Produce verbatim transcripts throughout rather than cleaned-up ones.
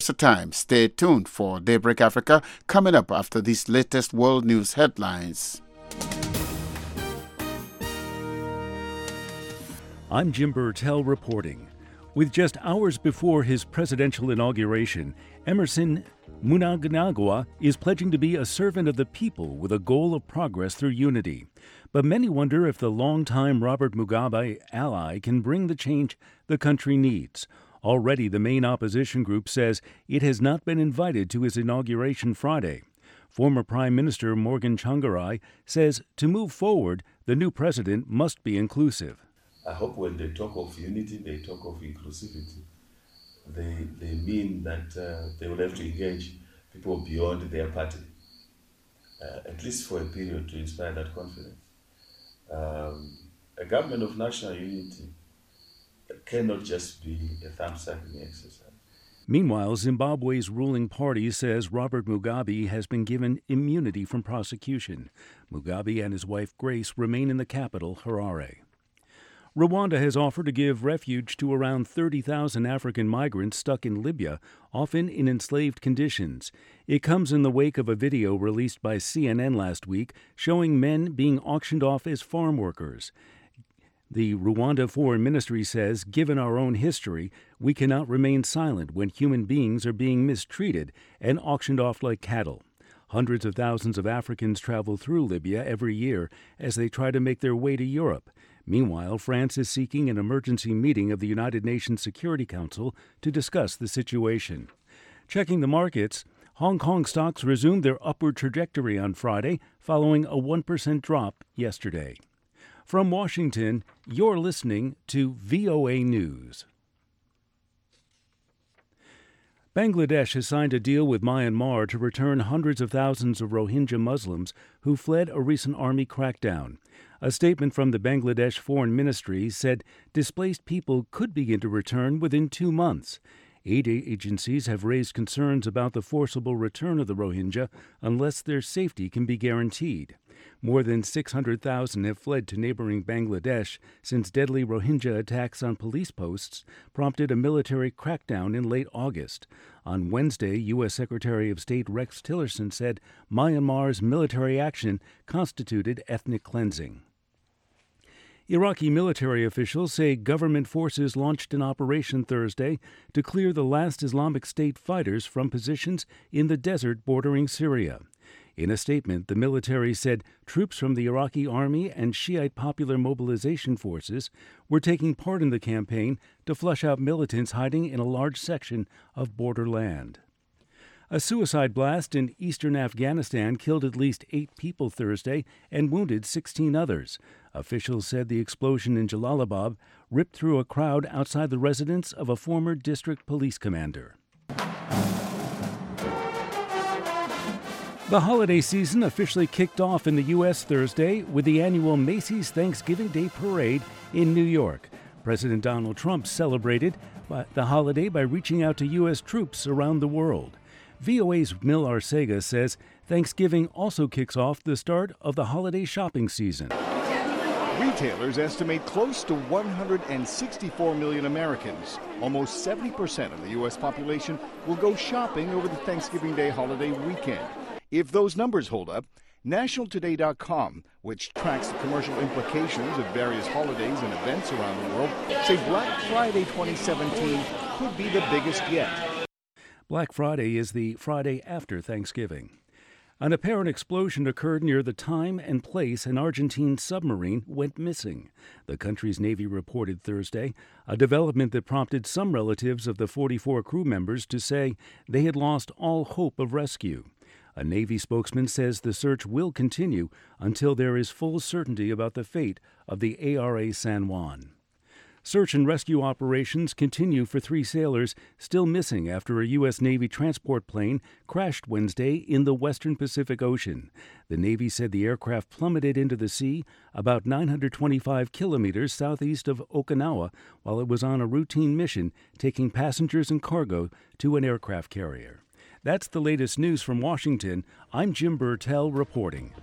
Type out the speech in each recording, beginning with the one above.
a time. Stay tuned for Daybreak Africa coming up after these latest world news headlines. I'm Jim Burtell reporting. With just hours before his presidential inauguration, Emerson Mnangagwa is pledging to be a servant of the people with a goal of progress through unity. But many wonder if the longtime Robert Mugabe ally can bring the change the country needs. Already, the main opposition group says it has not been invited to his inauguration Friday. Former Prime Minister Morgan Tsvangirai says to move forward, the new president must be inclusive. I hope when they talk of unity, they talk of inclusivity. They, they mean that uh, they will have to engage people beyond their party, uh, at least for a period, to inspire that confidence. Um, a government of national unity cannot just be a thumb-sucking exercise. Meanwhile, Zimbabwe's ruling party says Robert Mugabe has been given immunity from prosecution. Mugabe and his wife Grace remain in the capital, Harare. Rwanda has offered to give refuge to around thirty thousand African migrants stuck in Libya, often in enslaved conditions. It comes in the wake of a video released by C N N last week showing men being auctioned off as farm workers. The Rwanda Foreign Ministry says, given our own history, we cannot remain silent when human beings are being mistreated and auctioned off like cattle. Hundreds of thousands of Africans travel through Libya every year as they try to make their way to Europe. Meanwhile, France is seeking an emergency meeting of the United Nations Security Council to discuss the situation. Checking the markets, Hong Kong stocks resumed their upward trajectory on Friday, following a one percent drop yesterday. From Washington, you're listening to V O A News. Bangladesh has signed a deal with Myanmar to return hundreds of thousands of Rohingya Muslims who fled a recent army crackdown. A statement from the Bangladesh Foreign Ministry said displaced people could begin to return within two months. Aid agencies have raised concerns about the forcible return of the Rohingya unless their safety can be guaranteed. More than six hundred thousand have fled to neighboring Bangladesh since deadly Rohingya attacks on police posts prompted a military crackdown in late August. On Wednesday, U S. Secretary of State Rex Tillerson said Myanmar's military action constituted ethnic cleansing. Iraqi military officials say government forces launched an operation Thursday to clear the last Islamic State fighters from positions in the desert bordering Syria. In a statement, the military said troops from the Iraqi army and Shiite Popular Mobilization Forces were taking part in the campaign to flush out militants hiding in a large section of borderland. A suicide blast in eastern Afghanistan killed at least eight people Thursday and wounded sixteen others. Officials said the explosion in Jalalabad ripped through a crowd outside the residence of a former district police commander. The holiday season officially kicked off in the U S Thursday with the annual Macy's Thanksgiving Day Parade in New York. President Donald Trump celebrated the holiday by reaching out to U S troops around the world. V O A's Mil Arcega says Thanksgiving also kicks off the start of the holiday shopping season. Retailers estimate close to one hundred sixty-four million Americans. Almost seventy percent of the U S population will go shopping over the Thanksgiving Day holiday weekend. If those numbers hold up, National Today dot com, which tracks the commercial implications of various holidays and events around the world, say Black Friday twenty seventeen could be the biggest yet. Black Friday is the Friday after Thanksgiving. An apparent explosion occurred near the time and place an Argentine submarine went missing. The country's Navy reported Thursday, a development that prompted some relatives of the forty-four crew members to say they had lost all hope of rescue. A Navy spokesman says the search will continue until there is full certainty about the fate of the A R A San Juan. Search and rescue operations continue for three sailors still missing after a U S. Navy transport plane crashed Wednesday in the western Pacific Ocean. The Navy said the aircraft plummeted into the sea about nine hundred twenty-five kilometers southeast of Okinawa while it was on a routine mission taking passengers and cargo to an aircraft carrier. That's the latest news from Washington. I'm Jim Burtell reporting.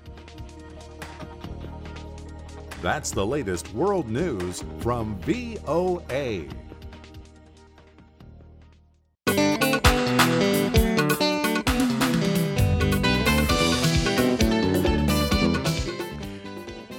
That's the latest world news from V O A.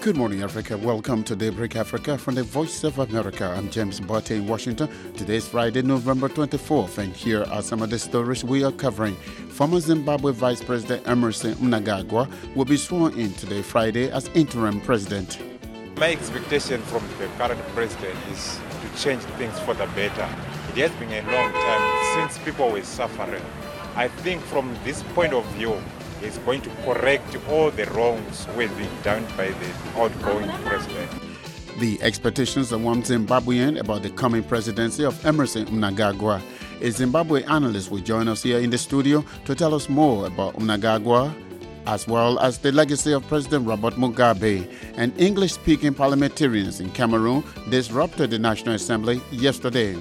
Good morning, Africa. Welcome to Daybreak Africa from the Voice of America. I'm James Botte in Washington. Today is Friday, November twenty-fourth, and here are some of the stories we are covering. Former Zimbabwe Vice President Emmerson Mnangagwa will be sworn in today, Friday, as interim president. My expectation from the current president is to change things for the better. It has been a long time since people were suffering. I think from this point of view, is going to correct all the wrongs which been done by the outgoing president. The expectations of one Zimbabwean about the coming presidency of Emmerson Mnangagwa. A Zimbabwe analyst will join us here in the studio to tell us more about Mnangagwa, as well as the legacy of President Robert Mugabe. And English-speaking parliamentarians in Cameroon disrupted the National Assembly yesterday.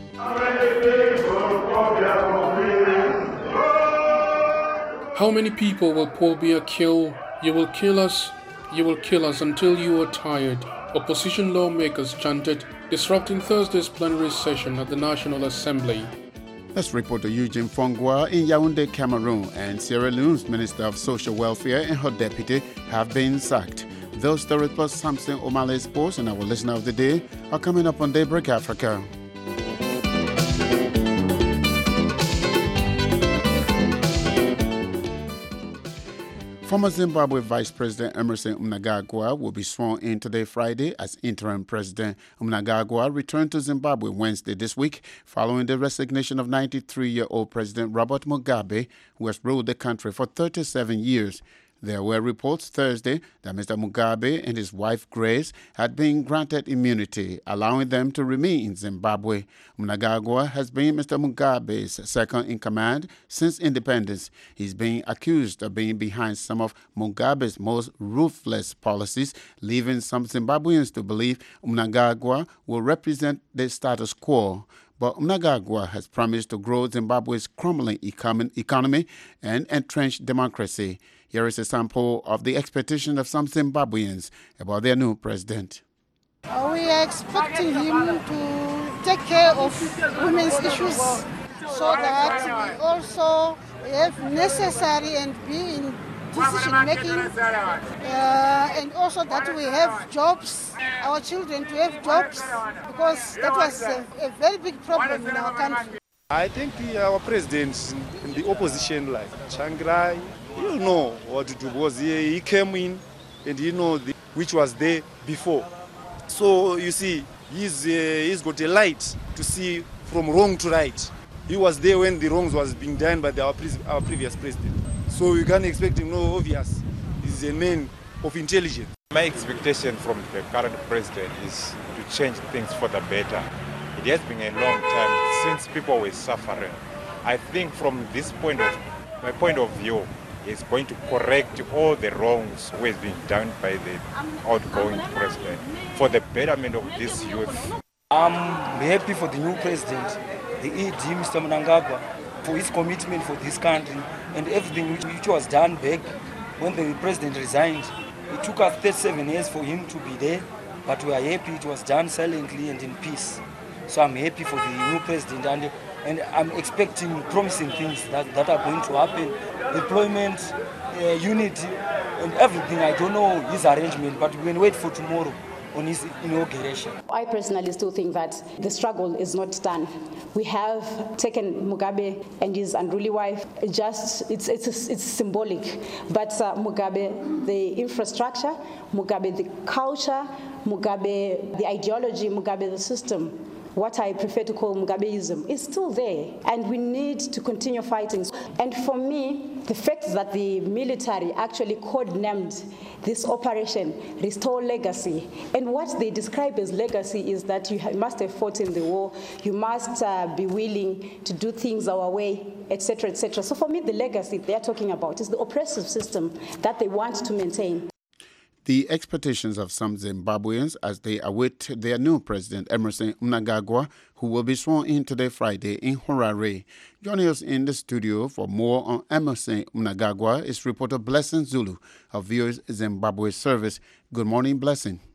How many people will Paul Biya kill? You will kill us, you will kill us until you are tired. Opposition lawmakers chanted, disrupting Thursday's plenary session at the National Assembly. Let's report to Eugene Fongwa in Yaoundé, Cameroon, and Sierra Leone's Minister of Social Welfare and her deputy have been sacked. Those stories plus Samson Omale Sports and our listener of the day are coming up on Daybreak Africa. Former Zimbabwe Vice President Emmerson Mnangagwa will be sworn in today, Friday, as interim president. Mnangagwa returned to Zimbabwe Wednesday this week following the resignation of ninety-three-year-old President Robert Mugabe, who has ruled the country for thirty-seven years. There were reports Thursday that Mister Mugabe and his wife Grace had been granted immunity, allowing them to remain in Zimbabwe. Mnangagwa has been Mister Mugabe's second-in-command since independence. He's being accused of being behind some of Mugabe's most ruthless policies, leaving some Zimbabweans to believe Mnangagwa will represent the status quo. But Mnangagwa has promised to grow Zimbabwe's crumbling economy and entrench democracy. Here is a sample of the expectation of some Zimbabweans about their new president. Uh, we are expecting him to take care of women's issues so that we also have necessary and be in decision making, uh, and also that we have jobs, our children to have jobs, because that was a, a very big problem in our country. I think our president in the opposition, like Changrai, you know what to do, because he, he came in and he know the, which was there before. So you see, he's, uh, he's got a light to see from wrong to right. He was there when the wrongs was being done by the, our, our previous president. So we can't expect him, no, obvious. He's a man of intelligence. My expectation from the current president is to change things for the better. It has been a long time since people were suffering. I think from this point of, my point of view, is going to correct all the wrongs which has been done by the outgoing president for the betterment of this youth. I'm happy for the new president, the E D, Mister Mnangagwa, for his commitment for this country and everything which, which was done back when the president resigned. It took us thirty-seven years for him to be there, but we are happy it was done silently and in peace. So I'm happy for the new president, and, and I'm expecting promising things that, that are going to happen. Employment, uh, unity, and everything. I don't know his arrangement, but we can wait for tomorrow on his inauguration. I personally still think that the struggle is not done. We have taken Mugabe and his unruly wife. Just it's it's it's symbolic, but uh, Mugabe, the infrastructure, Mugabe, the culture, Mugabe, the ideology, Mugabe, the system. What I prefer to call Mugabeism is still there, and we need to continue fighting. And for me, the fact that the military actually codenamed this operation Restore Legacy, and what they describe as legacy is that you must have fought in the war, you must uh, be willing to do things our way, et cetera, et cetera. So for me, the legacy they're talking about is the oppressive system that they want to maintain. The expectations of some Zimbabweans as they await their new president, Emmerson Mnangagwa, who will be sworn in today, Friday, in Harare. Joining us in the studio for more on Emmerson Mnangagwa is reporter Blessing Zulu of V O A's Zimbabwe service. Good morning, Blessing.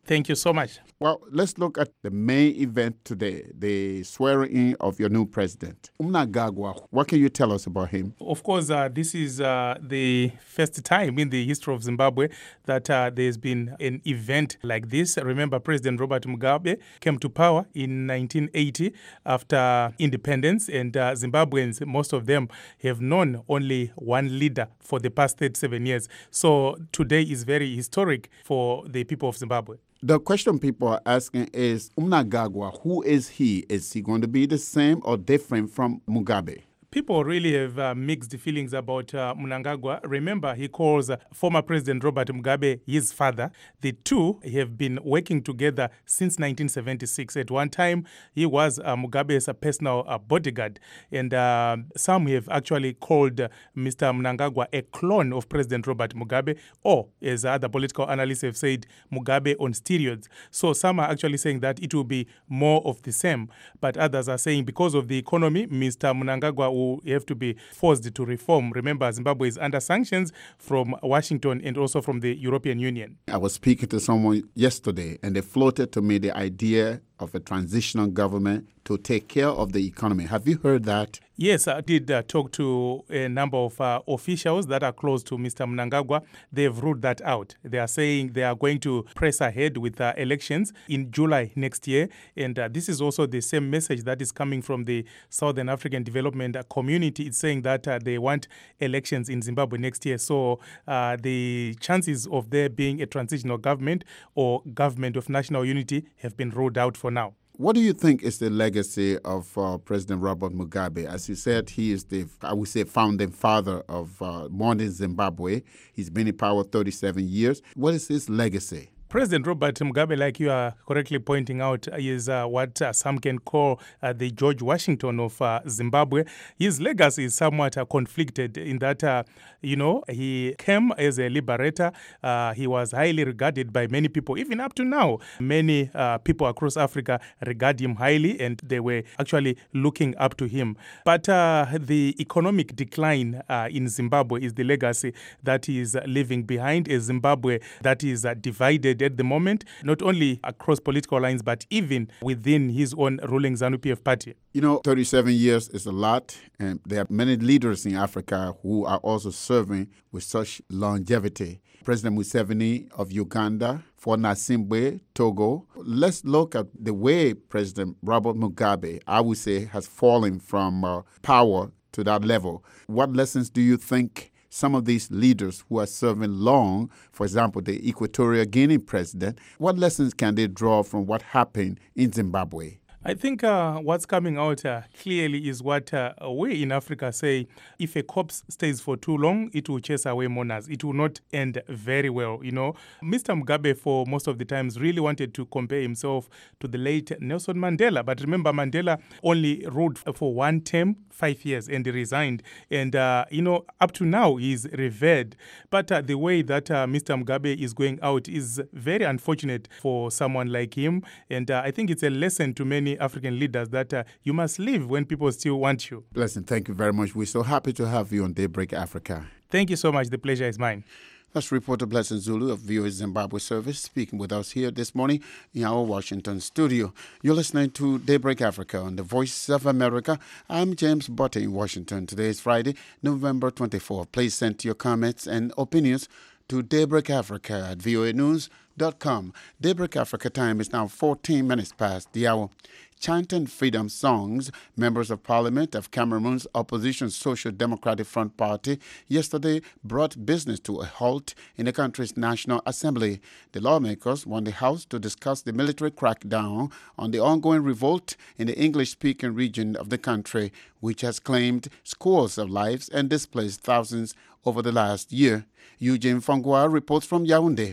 Thank you so much. Well, let's look at the main event today, the swearing-in of your new president. Mnangagwa, what can you tell us about him? Of course, uh, this is uh, the first time in the history of Zimbabwe that uh, there's been an event like this. Remember, President Robert Mugabe came to power in nineteen eighty after independence, and uh, Zimbabweans, most of them, have known only one leader for the past thirty-seven years. So today is very historic for the people of Zimbabwe. The question people are asking is, Mnangagwa, who is he? Is he going to be the same or different from Mugabe? People really have uh, mixed feelings about uh, Mnangagwa. Remember, he calls uh, former President Robert Mugabe his father. The two have been working together since nineteen seventy-six. At one time, he was uh, Mugabe's uh, personal uh, bodyguard. And uh, some have actually called uh, Mister Mnangagwa a clone of President Robert Mugabe, or, as other political analysts have said, Mugabe on steroids. So some are actually saying that it will be more of the same. But others are saying because of the economy, Mister Mnangagwa will have to be forced to reform. Remember, Zimbabwe is under sanctions from Washington and also from the European Union. I was speaking to someone yesterday, and they floated to me the idea of a transitional government to take care of the economy. Have you heard that? Yes, I did uh, talk to a number of uh, officials that are close to Mister Mnangagwa. They've ruled that out. They are saying they are going to press ahead with uh, elections in July next year. And uh, this is also the same message that is coming from the Southern African Development Community. It's saying that uh, they want elections in Zimbabwe next year. So uh, the chances of there being a transitional government or government of national unity have been ruled out for now. What do you think is the legacy of uh, President Robert Mugabe? As you said, he is the, I would say, founding father of uh, modern Zimbabwe. He's been in power thirty-seven years. What is his legacy? President Robert Mugabe, like you are correctly pointing out, is uh, what uh, some can call uh, the George Washington of uh, Zimbabwe. His legacy is somewhat uh, conflicted in that, uh, you know, he came as a liberator. Uh, he was highly regarded by many people. Even up to now, many uh, people across Africa regard him highly, and they were actually looking up to him. But uh, the economic decline uh, in Zimbabwe is the legacy that he is leaving behind, a Zimbabwe that is uh, divided at the moment, not only across political lines, but even within his own ruling ZANU P F party. You know, thirty-seven years is a lot, and there are many leaders in Africa who are also serving with such longevity. President Museveni of Uganda, Faure Gnassingbe, Togo. Let's look at the way President Robert Mugabe, I would say, has fallen from uh, power to that level. What lessons do you think some of these leaders who are serving long, for example, the Equatorial Guinea president, what lessons can they draw from what happened in Zimbabwe? I think uh, what's coming out uh, clearly is what uh, we in Africa say, if a corpse stays for too long, it will chase away mourners. It will not end very well, you know. Mister Mugabe, for most of the times, really wanted to compare himself to the late Nelson Mandela. But remember, Mandela only ruled for one term, five years, and he resigned. And, uh, you know, up to now, he's revered. But uh, the way that uh, Mister Mugabe is going out is very unfortunate for someone like him. And uh, I think it's a lesson to many African leaders that uh, you must leave when people still want you. Blessing, thank you very much. We're so happy to have you on Daybreak Africa. Thank you so much. The pleasure is mine. That's reporter Blessing Zulu of V O A Zimbabwe Service speaking with us here this morning in our Washington studio. You're listening to Daybreak Africa on the Voice of America. I'm James Botte in Washington. Today is Friday, November twenty-fourth. Please send your comments and opinions to Daybreak Africa at voa news dot com. Daybreak Africa time is now fourteen minutes past the hour. Chanting freedom songs, members of parliament of Cameroon's opposition Social Democratic Front Party yesterday brought business to a halt in the country's National Assembly. The lawmakers want the House to discuss the military crackdown on the ongoing revolt in the English-speaking region of the country, which has claimed scores of lives and displaced thousands over the last year. Eugene Fongwa reports from Yaoundé.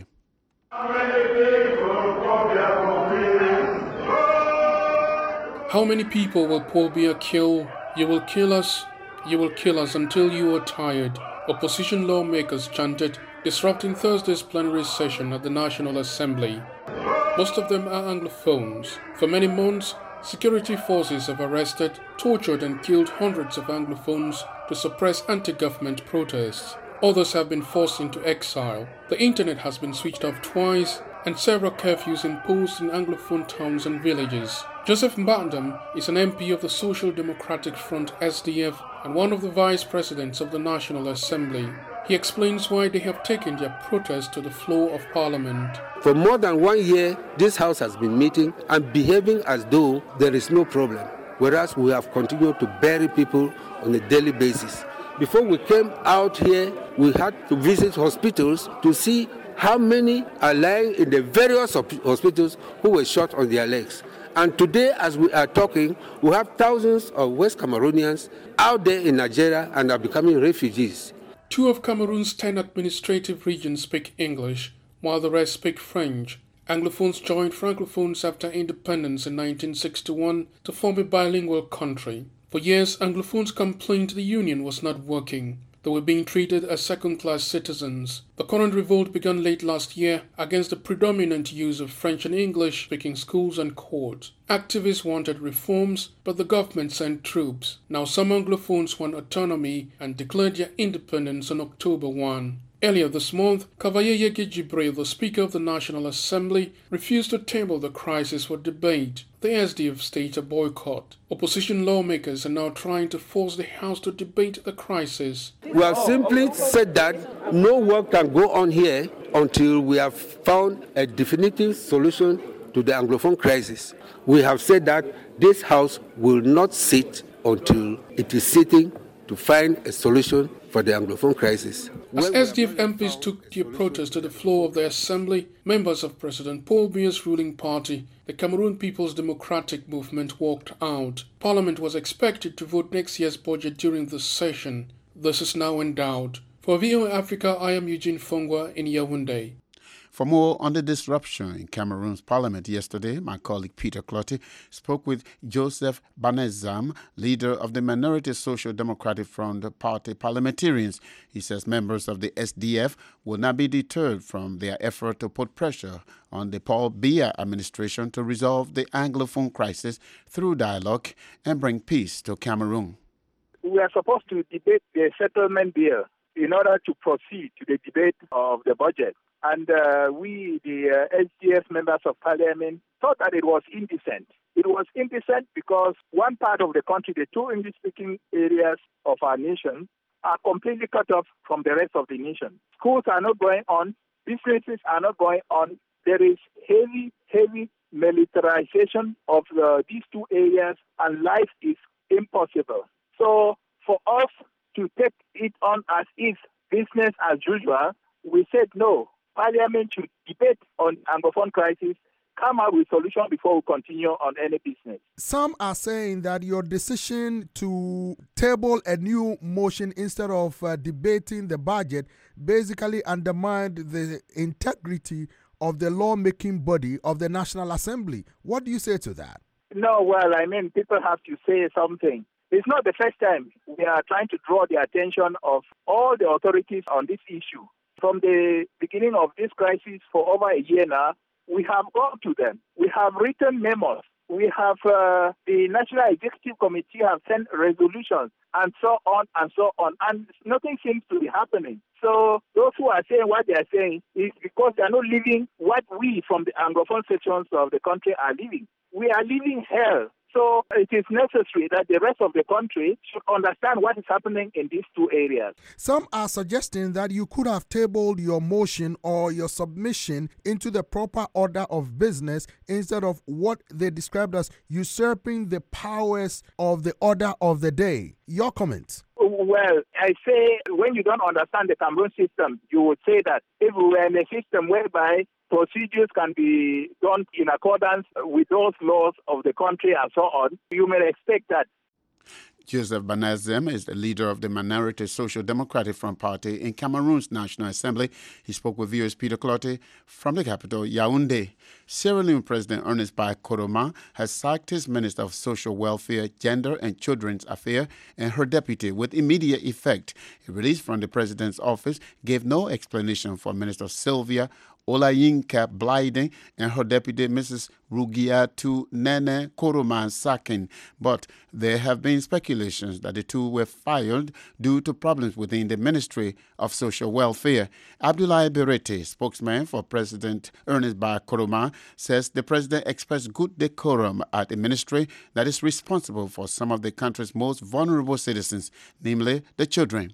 How many people will Paul Biya kill? You will kill us, you will kill us until you are tired, opposition lawmakers chanted, disrupting Thursday's plenary session at the National Assembly. Most of them are Anglophones. For many months, security forces have arrested, tortured and killed hundreds of Anglophones to suppress anti-government protests. Others have been forced into exile. The internet has been switched off twice, and several curfews imposed in Anglophone towns and villages. Joseph Mbandam is an M P of the Social Democratic Front S D F and one of the vice presidents of the National Assembly. He explains why they have taken their protest to the floor of Parliament. For more than one year, this House has been meeting and behaving as though there is no problem, whereas we have continued to bury people on a daily basis. Before we came out here, we had to visit hospitals to see how many are lying in the various hospitals who were shot on their legs. And today, as we are talking, we have thousands of West Cameroonians out there in Nigeria and are becoming refugees. Two of Cameroon's ten administrative regions speak English, while the rest speak French. Anglophones joined Francophones after independence in nineteen sixty-one to form a bilingual country. For years, Anglophones complained the union was not working. They were being treated as second-class citizens. The current revolt began late last year against the predominant use of French and English-speaking schools and courts. Activists wanted reforms, but the government sent troops. Now some Anglophones want autonomy and declared their independence on October first. Earlier this month, Kavaye Yegi Jibril, the Speaker of the National Assembly, refused to table the crisis for debate. The S D F staged a boycott. Opposition lawmakers are now trying to force the House to debate the crisis. We have simply said that no work can go on here until we have found a definitive solution to the Anglophone crisis. We have said that this House will not sit until it is sitting to find a solution for the Anglophone crisis. As S D F M Ps took their protest to the floor of the Assembly, members of President Paul Biya's ruling party, the Cameroon People's Democratic Movement, walked out. Parliament was expected to vote next year's budget during this session. This is now in doubt. For V O A Africa, I am Eugene Fongwa in Yaoundé. For more on the disruption in Cameroon's parliament yesterday, my colleague Peter Clotty spoke with Joseph Banezam, leader of the Minority Social Democratic Front Party parliamentarians. He says members of the S D F will not be deterred from their effort to put pressure on the Paul Biya administration to resolve the Anglophone crisis through dialogue and bring peace to Cameroon. We are supposed to debate the settlement bill in order to proceed to the debate of the budget. And uh, we, the uh, S D F members of parliament, thought that it was indecent. It was indecent because one part of the country, the two English-speaking areas of our nation, are completely cut off from the rest of the nation. Schools are not going on. Businesses are not going on. There is heavy, heavy militarization of uh, these two areas, and life is impossible. So for us to take it on as if business as usual, we said no. Parliament should debate on Anglophone crisis, come up with solution before we continue on any business. Some are saying that your decision to table a new motion instead of uh, debating the budget basically undermined the integrity of the lawmaking body of the National Assembly. What do you say to that? No, well, I mean, people have to say something. It's not the first time we are trying to draw the attention of all the authorities on this issue. From the beginning of this crisis for over a year now, we have gone to them. We have written memos. We have, uh, the National Executive Committee have sent resolutions and so on and so on. And nothing seems to be happening. So those who are saying what they are saying is because they are not living what we from the Anglophone sections of the country are living. We are living hell. So it is necessary that the rest of the country should understand what is happening in these two areas. Some are suggesting that you could have tabled your motion or your submission into the proper order of business instead of what they described as usurping the powers of the order of the day. Your comments? Well, I say when you don't understand the Cameroon system, you would say that if we were in a system whereby procedures can be done in accordance with those laws of the country and so on, you may expect that. Joseph Banezem is the leader of the Minority Social Democratic Front Party in Cameroon's National Assembly. He spoke with V O A's Peter Clotty from the capital, Yaoundé. Sierra Leone President Ernest Bai Koroma has sacked his Minister of Social Welfare, Gender and Children's Affairs and her deputy with immediate effect. A release from the president's office gave no explanation for Minister Sylvia Olayinka Blyden and her deputy, Missus Rugiatu Nene Koroman Sakin. But there have been speculations that the two were fired due to problems within the Ministry of Social Welfare. Abdoulaye Berete, spokesman for President Ernest Bai Koroma, says the president expressed good decorum at a ministry that is responsible for some of the country's most vulnerable citizens, namely the children.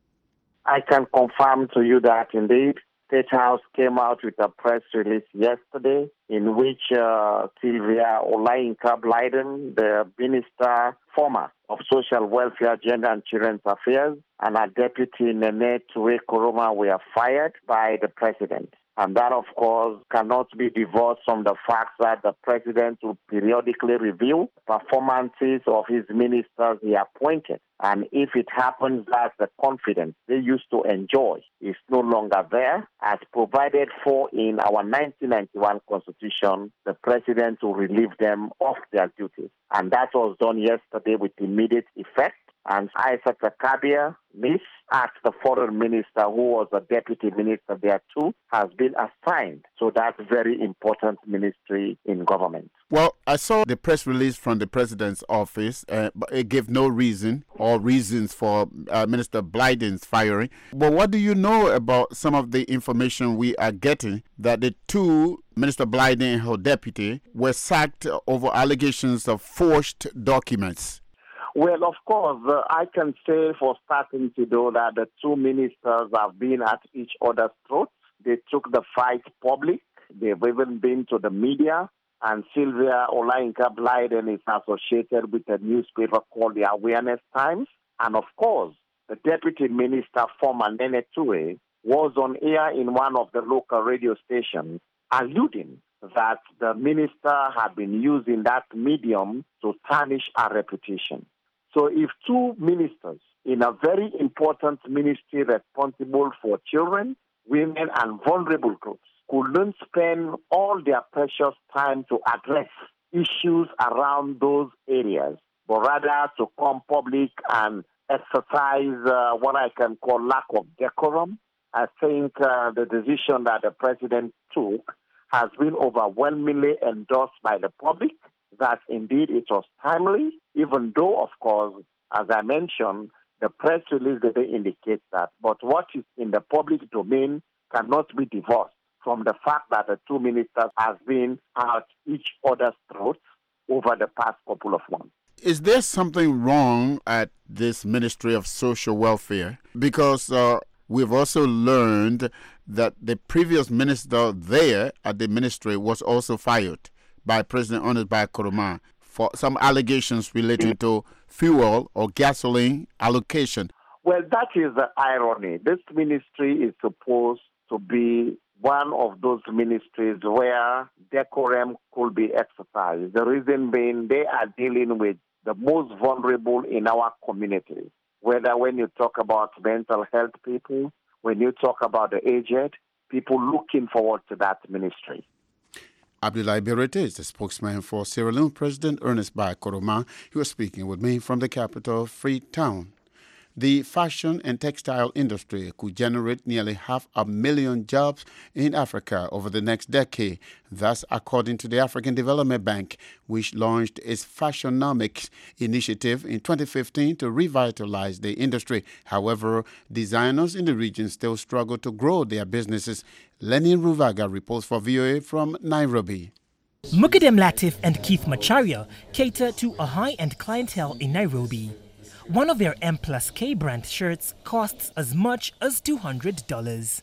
I can confirm to you that indeed State House came out with a press release yesterday in which uh, Sylvia Olayinka Blyden, the Minister former of Social Welfare, Gender and Children's Affairs, and our Deputy Nene Ture Koroma were fired by the President. And that, of course, cannot be divorced from the fact that the President will periodically review performances of his ministers he appointed. And if it happens that the confidence they used to enjoy is no longer there, as provided for in our nineteen ninety-one Constitution, the President will relieve them of their duties. And that was done yesterday with immediate effect. And Isaac Kabir, Miss as the foreign minister, who was a deputy minister there too, has been assigned to that very important ministry in government. Well, I saw the press release from the president's office, uh, but it gave no reason or reasons for uh, Minister Blyden's firing. But what do you know about some of the information we are getting that the two, Minister Blyden and her deputy, were sacked over allegations of forged documents? Well, of course, uh, I can say for starting to do that the two ministers have been at each other's throats. They took the fight public. They've even been to the media. And Sylvia Olayinka Blyden is associated with a newspaper called the Awareness Times. And of course, the deputy minister, former Nene Ture, was on air in one of the local radio stations alluding that the minister had been using that medium to tarnish her reputation. So if two ministers in a very important ministry responsible for children, women, and vulnerable groups couldn't spend all their precious time to address issues around those areas, but rather to come public and exercise uh, what I can call lack of decorum, I think uh, the decision that the president took has been overwhelmingly endorsed by the public, that indeed it was timely, even though, of course, as I mentioned, the press release didn't indicate that. But what is in the public domain cannot be divorced from the fact that the two ministers have been at each other's throats over the past couple of months. Is there something wrong at this Ministry of Social Welfare? Because uh, we've also learned that the previous minister there at the ministry was also fired by President Ernest Bai Koroma for some allegations relating to fuel or gasoline allocation. Well, that is the irony. This ministry is supposed to be one of those ministries where decorum could be exercised. The reason being they are dealing with the most vulnerable in our communities, whether when you talk about mental health people, when you talk about the aged, people looking forward to that ministry. Abdoulaye Berete is the spokesman for Sierra Leone President Ernest Bai Koroma. He was speaking with me from the capital, Freetown. The fashion and textile industry could generate nearly half a million jobs in Africa over the next decade. Thus, according to the African Development Bank, which launched its Fashionomics initiative in twenty fifteen to revitalize the industry. However, designers in the region still struggle to grow their businesses. Lenny Ruvaga reports for V O A from Nairobi. Mukadem Latif and Keith Macharia cater to a high-end clientele in Nairobi. One of their M plus K brand shirts costs as much as two hundred dollars.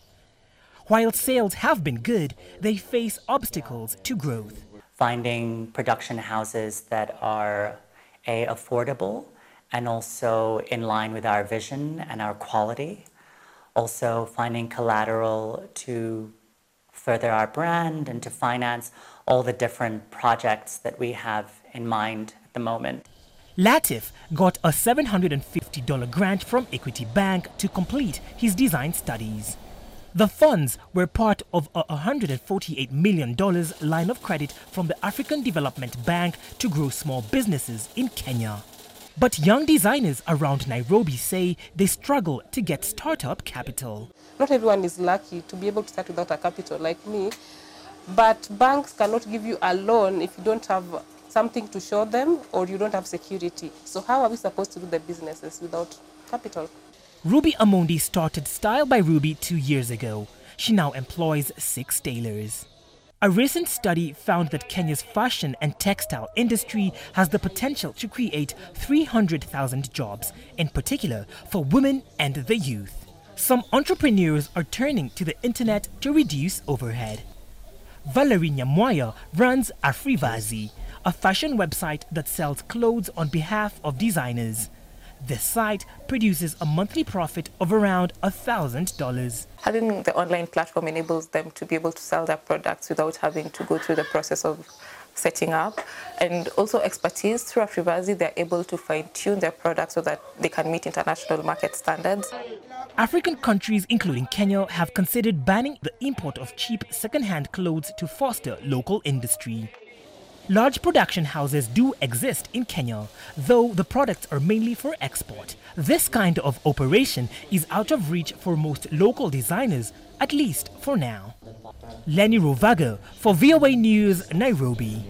While sales have been good, they face obstacles to growth. Finding production houses that are A, affordable and also in line with our vision and our quality. Also finding collateral to further our brand and to finance all the different projects that we have in mind at the moment. Latif got a seven hundred fifty dollars grant from Equity Bank to complete his design studies. The funds were part of a one hundred forty-eight million dollars line of credit from the African Development Bank to grow small businesses in Kenya. But young designers around Nairobi say they struggle to get startup capital. Not everyone is lucky to be able to start without a capital like me, but banks cannot give you a loan if you don't have something to show them or you don't have security. So how are we supposed to do the businesses without capital? Ruby Amondi started Style by Ruby two years ago. She now employs six tailors. A recent study found that Kenya's fashion and textile industry has the potential to create three hundred thousand jobs, in particular for women and the youth. Some entrepreneurs are turning to the internet to reduce overhead. Valerie Nyamwaya runs Afrivazi, a fashion website that sells clothes on behalf of designers. This site produces a monthly profit of around one thousand dollars. Having the online platform enables them to be able to sell their products without having to go through the process of setting up. And also expertise through Afrivazi, they're able to fine-tune their products so that they can meet international market standards. African countries, including Kenya, have considered banning the import of cheap second-hand clothes to foster local industry. Large production houses do exist in Kenya, though the products are mainly for export. This kind of operation is out of reach for most local designers, at least for now. Lenny Rovaga for V O A News, Nairobi.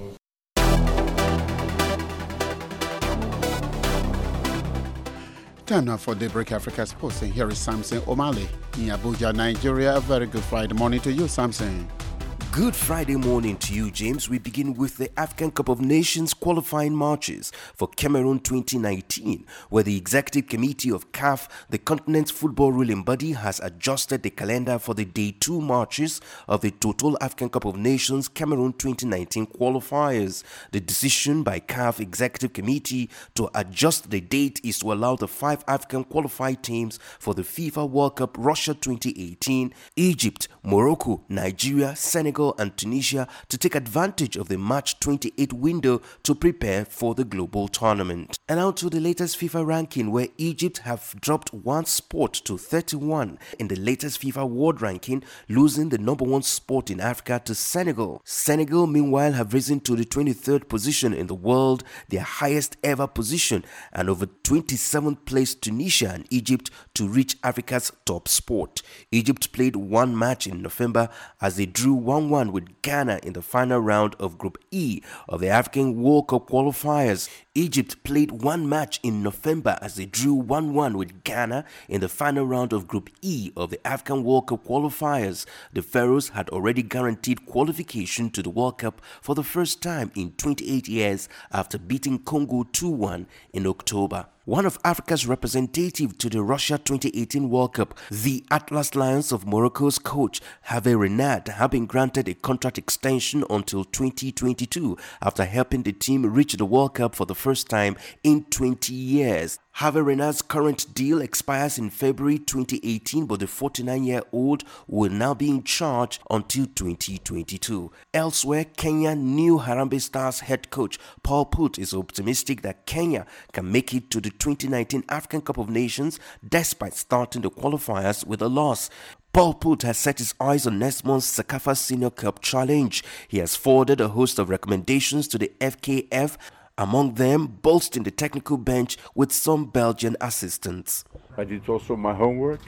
Time now for Daybreak Africa Sports, and here is Samson Omale in Abuja, Nigeria. A very good Friday morning to you, Samson. Good Friday morning to you, James. We begin with the African Cup of Nations qualifying matches for Cameroon twenty nineteen, where the Executive Committee of C A F, the continent's football ruling body, has adjusted the calendar for the day two matches of the Total African Cup of Nations Cameroon twenty nineteen qualifiers. The decision by C A F Executive Committee to adjust the date is to allow the five African qualified teams for the FIFA World Cup Russia twenty eighteen, Egypt, Morocco, Nigeria, Senegal, and Tunisia to take advantage of the March twenty-eighth window to prepare for the global tournament. And now to the latest FIFA ranking, where Egypt have dropped one spot to thirty-one in the latest FIFA World Ranking, losing the number one spot in Africa to Senegal. Senegal, meanwhile, have risen to the twenty-third position in the world, their highest ever position, and over twenty-seventh place Tunisia and Egypt to reach Africa's top spot. Egypt played one match in November as they drew one one with Ghana in the final round of Group E of the African World Cup qualifiers. Egypt played one match in November as they drew one one with Ghana in the final round of Group E of the African World Cup qualifiers. The Pharaohs had already guaranteed qualification to the World Cup for the first time in twenty-eight years after beating Congo two one in October. One of Africa's representative to the Russia twenty eighteen World Cup, the Atlas Lions of Morocco's coach Hervé Renard, have been granted a contract extension until twenty twenty-two after helping the team reach the World Cup for the first time in twenty years. Hervé Renard's current deal expires in February twenty eighteen, but the forty-nine-year-old will now be in charge until twenty twenty-two. Elsewhere, Kenya new Harambee Stars head coach Paul Put is optimistic that Kenya can make it to the twenty nineteen African Cup of Nations despite starting the qualifiers with a loss. Paul Put has set his eyes on next month's CECAFA Senior Cup Challenge. He has forwarded a host of recommendations to the F K F, among them bolstering the technical bench with some Belgian assistants. I did also my homework,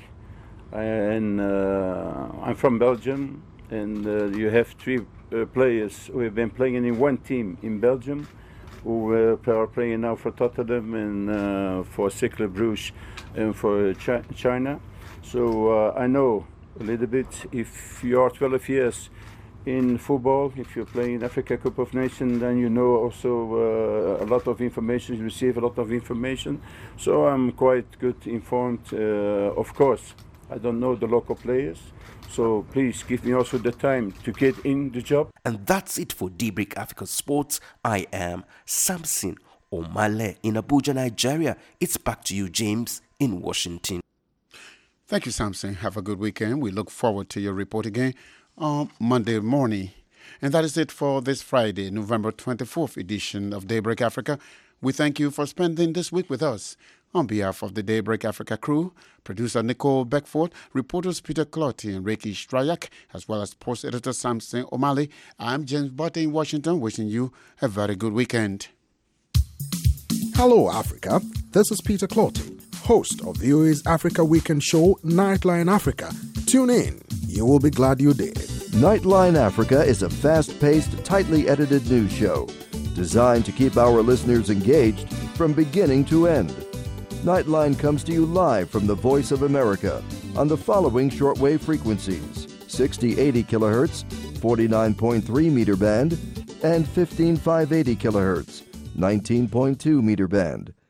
and uh, I'm from Belgium, and uh, you have three uh, players who have been playing in one team in Belgium, who uh, are playing now for Tottenham and uh, for Cercle Bruges and for Chi- China. So uh, I know a little bit. If you are twelve years in football, if you're playing Africa Cup of Nations, then you know also uh, a lot of information, you receive a lot of information. So I'm quite good informed. Uh, of course, I don't know the local players, so please give me also the time to get in the job. And that's it for Daybreak Africa Sports. I am Samson Omale in Abuja, Nigeria. It's back to you, James, in Washington. Thank you, Samson. Have a good weekend. We look forward to your report again on Monday morning. And that is it for this Friday, November twenty-fourth edition of Daybreak Africa. We thank you for spending this week with us. On behalf of the Daybreak Africa crew, producer Nicole Beckford, reporters Peter Clotty and Reiki Strayak, as well as sports editor Samson Omale, I'm James Butte in Washington, wishing you a very good weekend. Hello, Africa. This is Peter Clotty, host of V O A's Africa Weekend show, Nightline Africa. Tune in. You will be glad you did. Nightline Africa is a fast-paced, tightly edited news show designed to keep our listeners engaged from beginning to end. Nightline comes to you live from the Voice of America on the following shortwave frequencies: sixty eighty kilohertz, forty-nine point three meter band, and fifteen five eighty kilohertz, nineteen point two meter band.